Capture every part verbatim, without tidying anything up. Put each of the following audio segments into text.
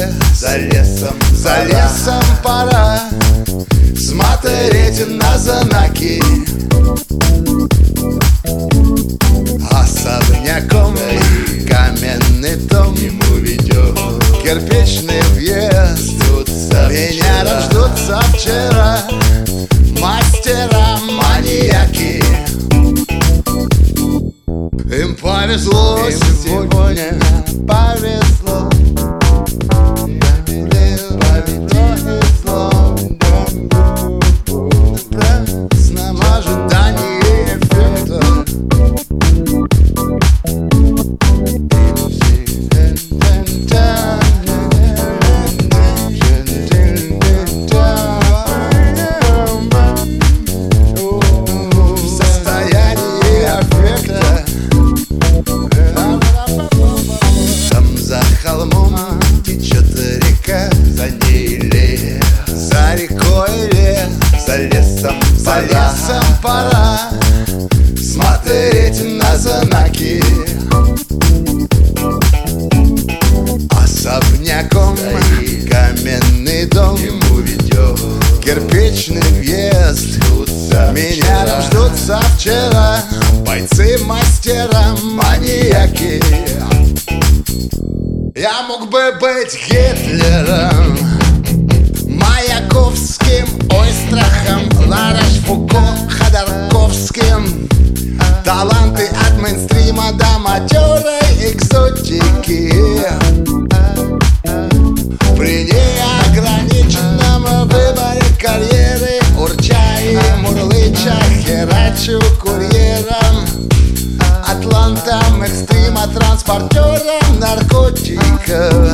За лесом, за лесом пора смотреть на знаки. Особняком каменный дом, ему ведет кирпичный въезд. Меня там ждут со вчера мастера-маньяки. Им повезло Им сегодня, повезло. С ожиданием эффекта. В состоянии аффекта. Там за холмом течет река, за ней лес, за рекой лес, за лесом, за лесом пора смотреть на знаки. Особняком каменный дом, ему ведет кирпичный въезд. Меня там ждут со вчера бойцы-мастера, маньяки. Я мог бы быть Гитлером, Маяковским, Ойстрахом, Лараш-Фуко, Ходорковским. Таланты от мейнстрима до матерой экзотики. При неограниченном выборе карьеры, урча и мурлыча, херачу курьером, атлантом, экстрима, транспортером наркотиков.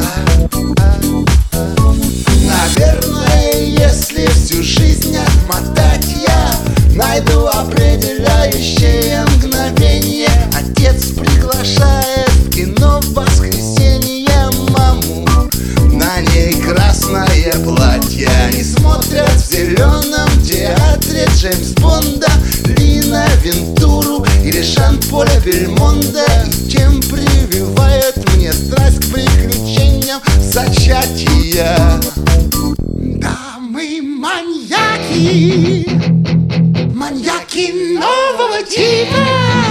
Наверное, если всю жизнь отмотать, я найду определяющее мгновение. Отец приглашает в кино в воскресенье маму. На ней красное платье, они смотрят в зеленом театре Джеймс Бонда, Лина Вентуру или Жан-Поля Бельмонда. И тем прививает мне страсть к приключениям зачатия. Да, мы маньяки, маньяки нового типа.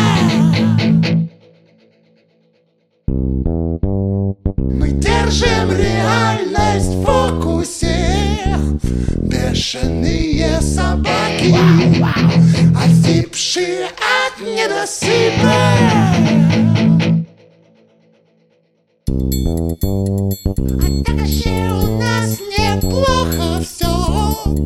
Мы держим реальность в фокусе. Бешеные собаки, озябшие от недосыпа. А так же у нас неплохо все.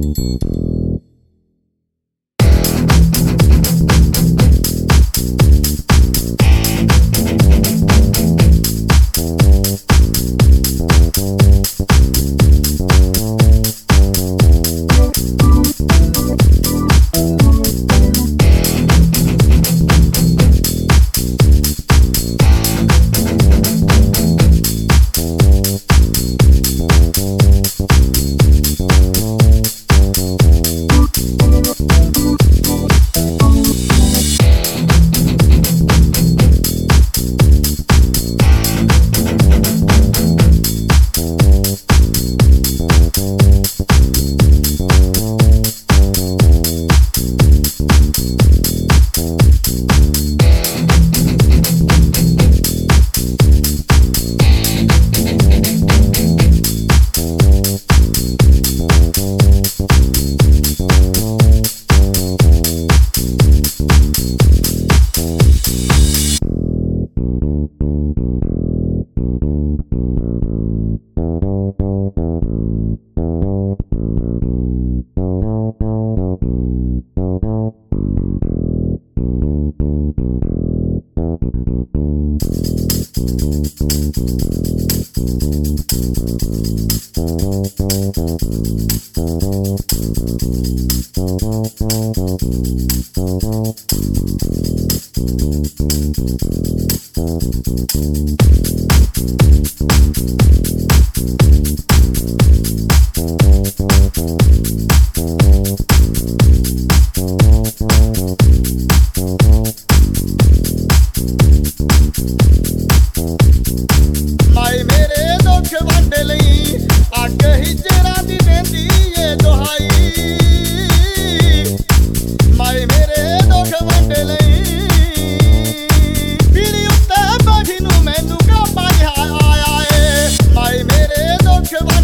ਪੱਗ ਹਿਜਰਾਂ ਦੀ ਦੇਂਦੀ ਏ ਦੁਹਾਈ ਮਾਏ ਮੇਰੇ ਦੁੱਖ ਵੰਡ ਲਈ ਪੀੜੀ ਉੱਤੇ ਬੈਠੀ ਨੂੰ ਮੈਨੂੰ ਕਾਪਾ ਜਿਹਾ ਆਇਆ ਏ ਮਾਏ ਮੇਰੇ ਦੁੱਖ